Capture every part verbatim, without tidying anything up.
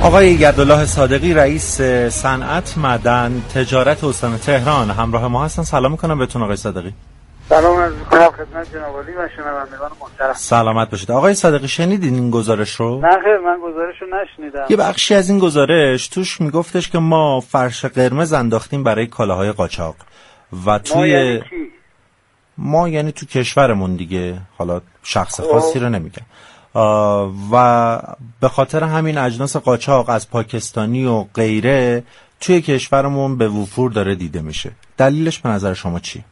آقای گردالله صادقی، رئیس صنعت معدن تجارت استان تهران همراه ما هستن. سلام میکنم بهتون آقای صادقی. سلام عرض می‌کنم خدمت جناب عالی و شنوندگان محترم. سلامت باشید. آقای صادقی شنیدین این گزارش رو؟ نه خیر، من گزارش رو نشنیدم. یه بخشی از این گزارش توش میگفتش که ما فرش قرمز انداختیم برای کالاهای قاچاق و توی ما یعنی کی؟ ما یعنی تو کشورمون دیگه، حالا شخص خاصی رو نمیگم، و به خاطر همین اجناس قاچاق از پاکستانی و غیره توی کشورمون به وفور داره دیده میشه. دلیلش به نظر شما چی؟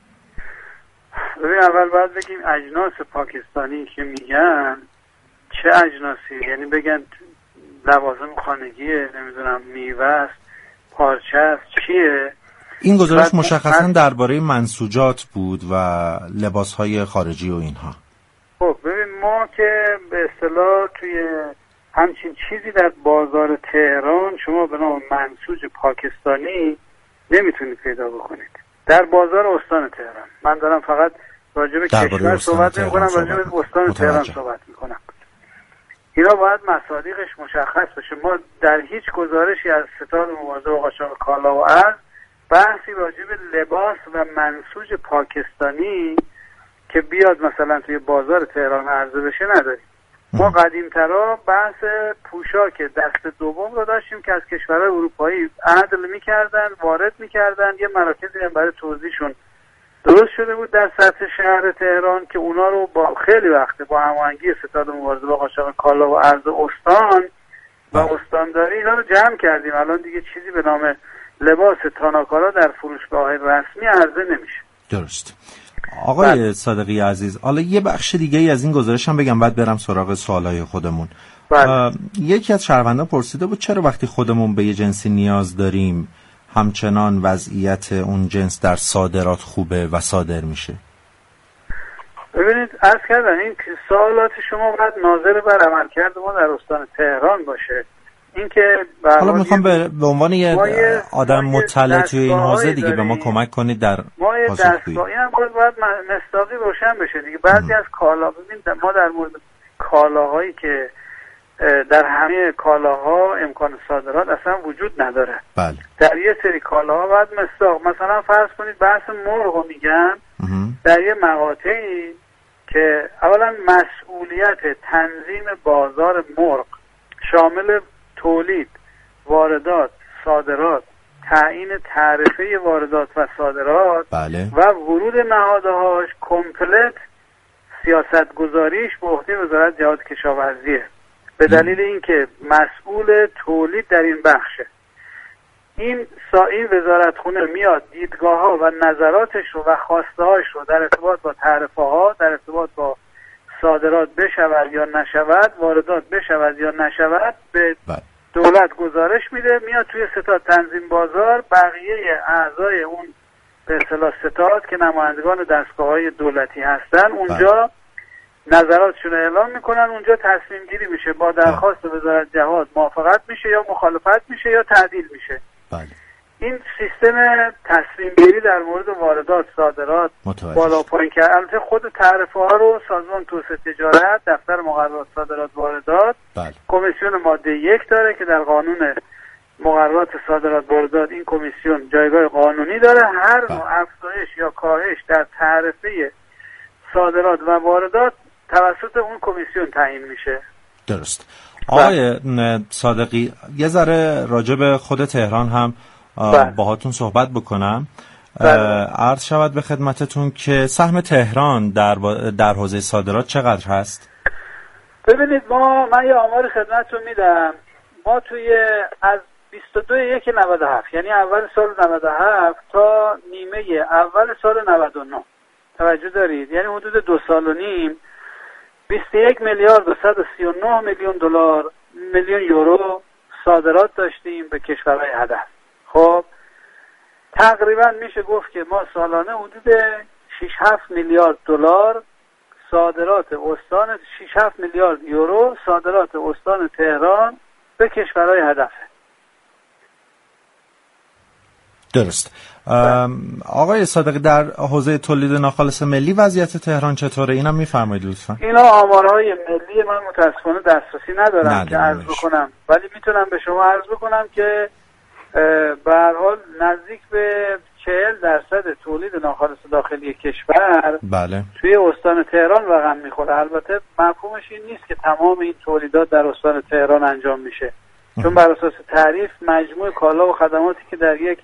ببین، اول باید بگیم اجناس پاکستانی که میگن چه اجناسی؟ یعنی بگن لوازم خانگیه، نمیدونم میوه است، پارچه است، چیه؟ این گزارش مشخصا درباره منسوجات بود و لباسهای خارجی و اینها. خب ببین، ما که به اصطلاح توی همچین چیزی در بازار تهران شما به نام منسوج پاکستانی نمیتونید پیدا بکنید در بازار استان تهران. من دارم فقط راجع به کشور صحبت میکنم، راجع به استان تهران صحبت میکنم. اینا باید مصادیقش مشخص بشه. ما در هیچ گزارشی از ستاد مبارزه با قاچاق کالا و ارز بحثی راجع به لباس و منسوج پاکستانی که بیاد مثلا توی بازار تهران عرضه بشه نداریم. ما قدیمترا بحث پوشاک دست دوم رو داشتیم که از کشورهای اروپایی عدل میکردن، وارد میکردن. یه مراکزی هم برای توزیعشون درست شده بود در سطح شهر تهران که اونا رو با خیلی وقته با هماهنگی ستاد مبارزه با قاچاق کالا و ارز استان و استانداری اینا رو جمع کردیم. الان دیگه چیزی به نام لباس تاناکارا در فروشگاه رسمی عرضه نمیشه. درست. آقای بله. صادقی عزیز، حالا یه بخش دیگه ای از این گزارش هم بگم بعد برم سراغ سوالای خودمون. بله. یکی از شهروندان پرسیده بود چرا وقتی خودمون به یه جنسی نیاز داریم همچنان وضعیت اون جنس در صادرات خوبه و صادر میشه. ببینید عرض کردن این سوالات شما باید ناظر بر عملکرد ما در استان تهران باشه. این که حالا میخوام به عنوان یه آدم مطلع توی این حوزه دیگه به ما کمک کنید در ما دستگاه این هم باید, باید مصداقی روشن بشه دیگه. بعضی از کالا، ببینید ما در مورد کالاهایی که در همه کالاها امکان صادرات اصلا وجود نداره. بله. در یه سری کالاها باید مصداق، مثلا فرض کنید بحث مرغ رو میگن در یه مقاطعی که اولا مسئولیت تنظیم بازار مرغ شامل تولید، واردات، صادرات، تعیین تعرفه واردات و صادرات بله. و ورود نهادهاش کمپلت سیاست گذاریش به عهده وزارت جهاد کشاورزیه، به دلیل اینکه مسئول تولید در این بخشه. این سا این وزارتخونه میاد دیدگاه ها و نظراتش رو و خواسته هاش رو در ارتباط با تعرفه ها، در ارتباط با صادرات بشود یا نشود، واردات بشود یا نشود به بله. دولت گزارش میده، میاد توی ستاد تنظیم بازار. بقیه اعضای اون به اصطلاح ستاد که نمایندگان دستگاه‌های دولتی هستن اونجا بله. نظراتشون رو اعلام میکنن، اونجا تصمیم گیری میشه، با درخواست بله. وزارت جهاد موافقت میشه یا مخالفت میشه یا تعدیل میشه. بله. این سیستم تصمیم گیری در مورد واردات، صادرات بالا پایین که البته خود تعرفه ها رو سازمان توسعه تجارت، دفتر مقررات صادرات واردات بله. کمیسیون ماده یک داره که در قانون مقررات صادرات واردات این کمیسیون جایگاه قانونی داره. هر نوع افزایش یا کاهش در تعرفه صادرات و واردات توسط اون کمیسیون تعیین میشه. درست. آقای صادقی، یه ذره راجع به خود تهران هم باهاتون صحبت بکنم. عرض شود به خدمتتون که سهم تهران در در حوزه صادرات چقدر هست؟ ببینید ما من یه آمار خدمتتون میدم. ما توی از بیست و دو یک نود و هفت یعنی اول سال نود و هفت تا نیمه اول سال نود و نه توجه دارید، یعنی حدود دو سال و نیم بیست و یک میلیارد و صد و سی و نه میلیون دلار میلیون یورو صادرات داشتیم به کشورهای هدف. خب تقریبا میشه گفت که ما سالانه حدود شش هفت میلیارد دلار صادرات استان شش هفت میلیارد یورو صادرات استان تهران به کشورهای هدفه. درست. آقای صادقی، در حوزه تولید ناخالص ملی وضعیت تهران چطوره؟ اینم میفرمایید لطفا. اینا آمارهای ملی من متاسفانه دسترسی ندارم ندارم که عرض بکنم، ولی میتونم به شما عرض بکنم که به هر حال نزدیک به چهل درصد تولید ناخالص داخلی کشور بله توی استان تهران رقم میخوره. البته مفهومش این نیست که تمام این تولیدات در استان تهران انجام میشه، چون بر اساس تعریف مجموع کالا و خدماتی که در یک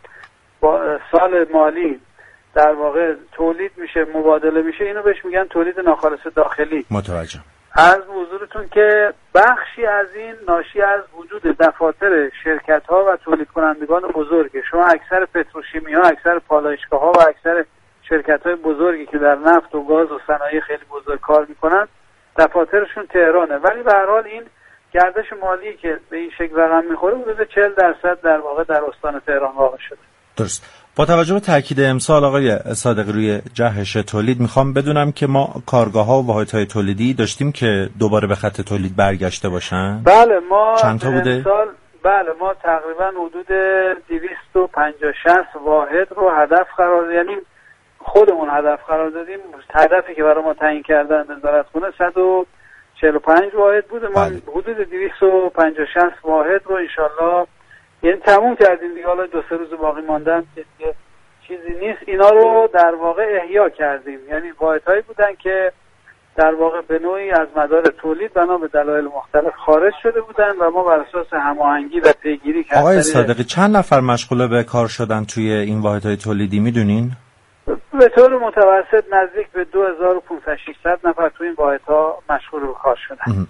سال مالی در واقع تولید میشه، مبادله میشه، اینو بهش میگن تولید ناخالص داخلی. متوجه. از حضورتون که بخشی از این ناشی از وجود دفاتر شرکت ها و تولید کنندگان بزرگه. شما اکثر پتروشیمی ها، اکثر پالایشگاه ها و اکثر شرکت های بزرگی که در نفت و گاز و صنایع خیلی بزرگ کار میکنن دفاترشون تهرانه، ولی به هر حال این گردش مالی که به این شکل رقم میخوره حدود چهل درصد در واقع در استان تهران واقع شده. درست. با توجه به تاکید امسال آقای صادقی روی جهش تولید، میخوام بدونم که ما کارگاه‌ها و واحدهای تولیدی داشتیم که دوباره به خط تولید برگشته باشن؟ بله ما چند تا بوده؟ امسال بله ما تقریبا حدود دویست و پنجاه شصت واحد رو هدف قرار، یعنی خودمون هدف قرار دادیم. هدفی که برای ما تعیین کردن وزارتخونه صد و چهل و پنج واحد بوده. ما بله. حدود دویست و پنجاه شصت واحد رو انشالله یعنی تموم کردیم دیگه. حالا دو سه روز باقی ماندن که چیزی نیست، اینا رو در واقع احیا کردیم. یعنی واحدهایی بودن که در واقع به نوعی از مدار تولید بنا به دلایل مختلف خارج شده بودن و ما بر اساس هماهنگی و پیگیری کردیم. آقای صادقی، چند نفر مشغول به کار شدن توی این واحدهای تولیدی میدونین؟ به طور متوسط نزدیک به دو هزار و پانصد ششصد نفر توی این واحدها مشغول به کار شدن.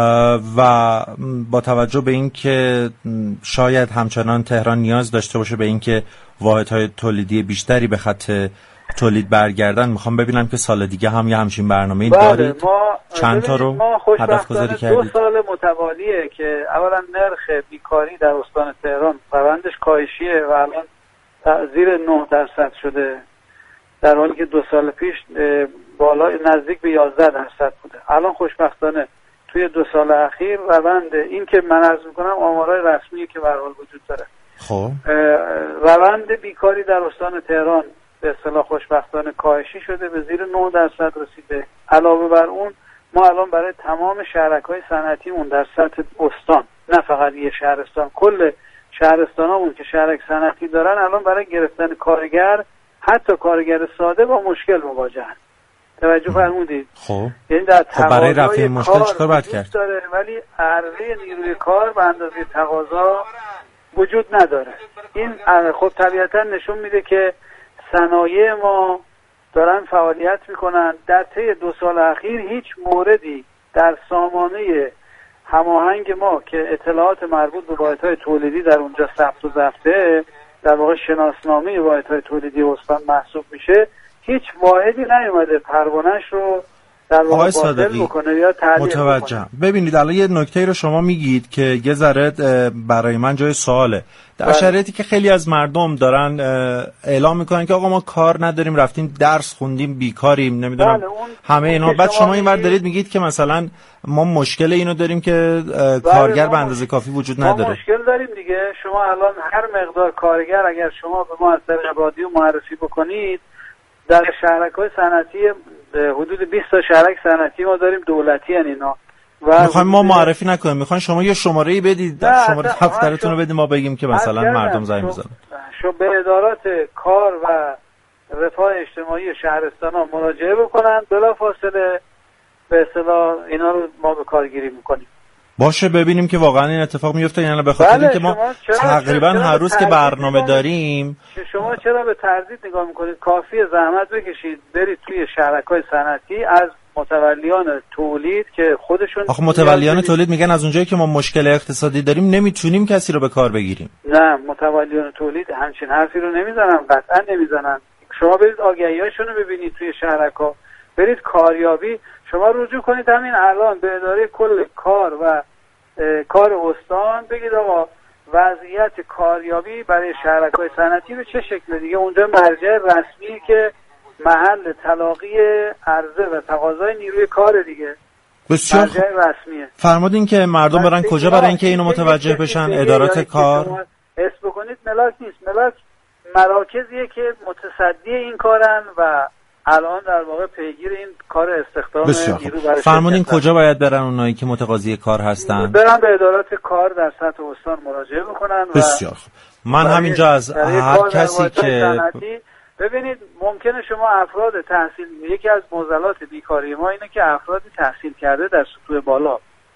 و با توجه به اینکه شاید همچنان تهران نیاز داشته باشه به اینکه واحدهای تولیدی بیشتری به خط تولید برگردن، میخوام ببینم که سال دیگه هم یه همچین برنامه‌ای بله دارید؟ ما چند تا رو هدف گذاری کردید؟ دو سال متوالیه که اولا نرخ بیکاری در استان تهران روندش کاهشیه و الان زیر نه درصد شده، در حالی که دو سال پیش بالا نزدیک به یازده درصد بوده. الان خوشبختانه توی دو سال اخیر روند این که من عرض میکنم آمارای رسمی که به هر حال وجود داره، خب روند بیکاری در استان تهران به اصطلاح خوشبختانه کاهشی شده، به زیر نه درصد رسیده. علاوه بر اون ما الان برای تمام شهرک‌های صنعتیمون در سطح استان، نه فقط یه شهرستان، کل شهرستانامون که شهرک صنعتی دارن الان برای گرفتن کارگر، حتی کارگر ساده، با مشکل مواجهن. توجه فرمودید؟ خب یعنی در خب برای رفع این مشکل چیکار باید کرد؟ داره، ولی عرضه نیروی کار به اندازه تقاضا وجود نداره. این خب طبیعتا نشون میده که صنایع ما دارن فعالیت میکنن. در طی دو سال اخیر هیچ موردی در سامانه هماهنگ ما که اطلاعات مربوط به واحدهای تولیدی در اونجا ثبت و ضبطه، در واقع شناسنامه واحدهای تولیدی استان محسوب میشه، هیچ واحدی نیومده پروانه‌اش رو در واقع باطل بکنه یا تعلیق متوجه. بکنه. ببینید الان یه نکته رو شما میگید که یه ذره برای من جای سواله. در شرایطی که خیلی از مردم دارن اعلام میکنن که آقا ما کار نداریم، رفتیم درس خوندیم، بیکاریم، نمیدونم بله همه اینا، بعد شما اینور دارید میگید که مثلا ما مشکل اینو داریم که کارگر به اندازه کافی وجود نداره. ما مشکل داریم دیگه. شما الان هر مقدار کارگر اگر شما به ما از طریق رادیو معرفی بکنید، در شهرک‌های صنعتی حدود بیست تا شهرک صنعتی ما داریم دولتی ان اینا، و میخوایم ما معرفی نکنیم، میخواین شما یه شماره‌ای بدید، شماره دفترتون رو بدید ما بگیم که مثلا مردم زنگ بزنن. شو به ادارات کار و رفاه اجتماعی شهرستان‌ها مراجعه بکنن، بلافاصله به اصطلاح اینا رو ما به کارگیری میکنیم. باشه ببینیم که واقعا این اتفاق میفته یا نه، به خاطر اینکه ما تقریبا هر روز که برنامه داریم. شما چرا به تردید نگاه میکنید؟ کافی زحمت بکشید برید توی شهرک‌های صنعتی از متولیان تولید که خودشون آخه متولیان تولید میگن از اونجایی که ما مشکل اقتصادی داریم نمیتونیم کسی رو به کار بگیریم. نه، متولیان تولید همچین حرفی رو نمیزنن، قطعا نمیزنن. شما برید آگهی‌هاشون رو ببینید توی شهرک‌ها، برید کاریابی، شما رجوع کنید همین الان به اداره کل کار و کار استان، بگید آقا وضعیت کاریابی برای شهرک‌های صنعتی به چه شکل دیگه. اونجا مرجع رسمی که محل تلاقی عرضه و تقاضای نیروی کار دیگه، بسیار مرجع رسمیه. فرمودین که مردم برن کجا برای اینکه اینو متوجه بشن؟ ادارات کار. اسم بکنید ملاک نیست، ملاک مراکزیه که متصدی این کارن و الان در واقع پیگیر این کار استخدام نیرو برای فرمودین کجا باید برن اونایی که متقاضی کار هستن؟ برن به ادارات کار در سطح استان مراجعه بکنن. بسیار خوب. من همینجا از هر کسی که ببینید ممکنه شما افراد تحصیل، یکی از معضلات بیکاری ما اینه که افراد تحصیل کرده در سطوح بالا،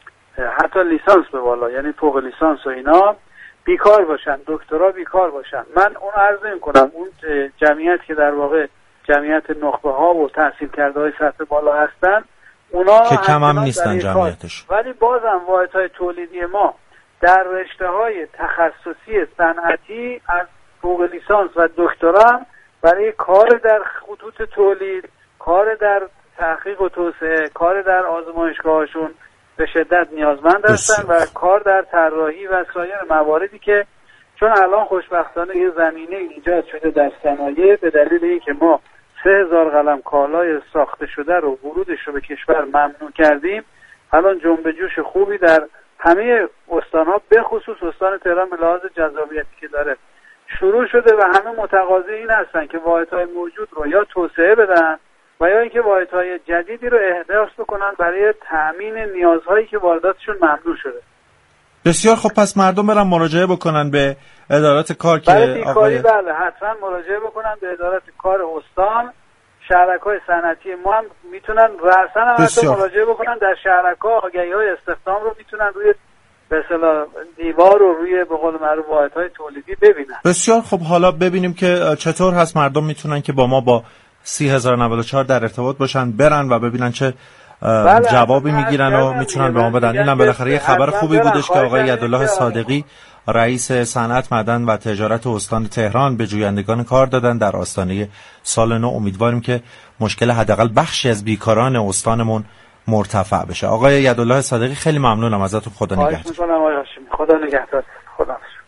حتی لیسانس به بالا، یعنی فوق لیسانس و اینا، بیکار باشن، دکترا بیکار باشن. من اون عرض می‌کنم اون جمعیت که در واقع جمعیت نخبه ها و تحصیل کرده های سطح بالا هستن، اونا که کم هم نیستن جمعیتش، ولی بازم واحدهای تولیدی ما در رشته های تخصصی صنعتی از فوق لیسانس و دکترا برای کار در خطوط تولید، کار در تحقیق و توسعه، کار در آزمایشگاهشون به شدت نیازمند هستن و کار در طراحی و سایر مواردی که چون الان خوشبختانه یه زمینه ایجاد شده در صنایع به دلیل اینکه ما سه هزار قلم کالای ساخته شده رو ورودش رو به کشور ممنوع کردیم، الان جنب جوش خوبی در همه استان‌ها به خصوص استان تهران به لحاظ جذابیتی که داره شروع شده و همه متقاضی این هستن که واحدهای موجود رو یا توسعه بدن و یا اینکه واحدهای جدیدی رو احداث بکنن برای تأمین نیازهایی که وارداتشون ممنوع شده. بسیار خب، پس مردم برن مراجعه بکنن به ادارات کار که برای بیکاری بله حتما مراجعه بکنن به ادارات کار استان. شهرک‌های صنعتی ما هم میتونن رأساً هم مراجعه بکنن در شهرک‌ها، آگهی‌های استخدام رو میتونن روی به اصطلاح دیوار رو روی به قول معروف واحدهای تولیدی ببینن. بسیار خب، حالا ببینیم که چطور هست مردم میتونن که با ما با سی هزار و نود و چهار در ارتباط باشن، برن و ببینن چه بله جوابی میگیرن و میتونن به ما بدن. اینم بالاخره یه خبر خوبی بودش که آقای یدالله صادقی رئیس صنعت، معدن و تجارت استان تهران به جویندگان کار دادن در آستانه سال نو. امیدواریم که مشکل حداقل بخشی از بیکاران استانمون مرتفع بشه. آقای یدالله صادقی خیلی ممنونم ازتون. خدا نگهدار. خدا نگهدار. خدا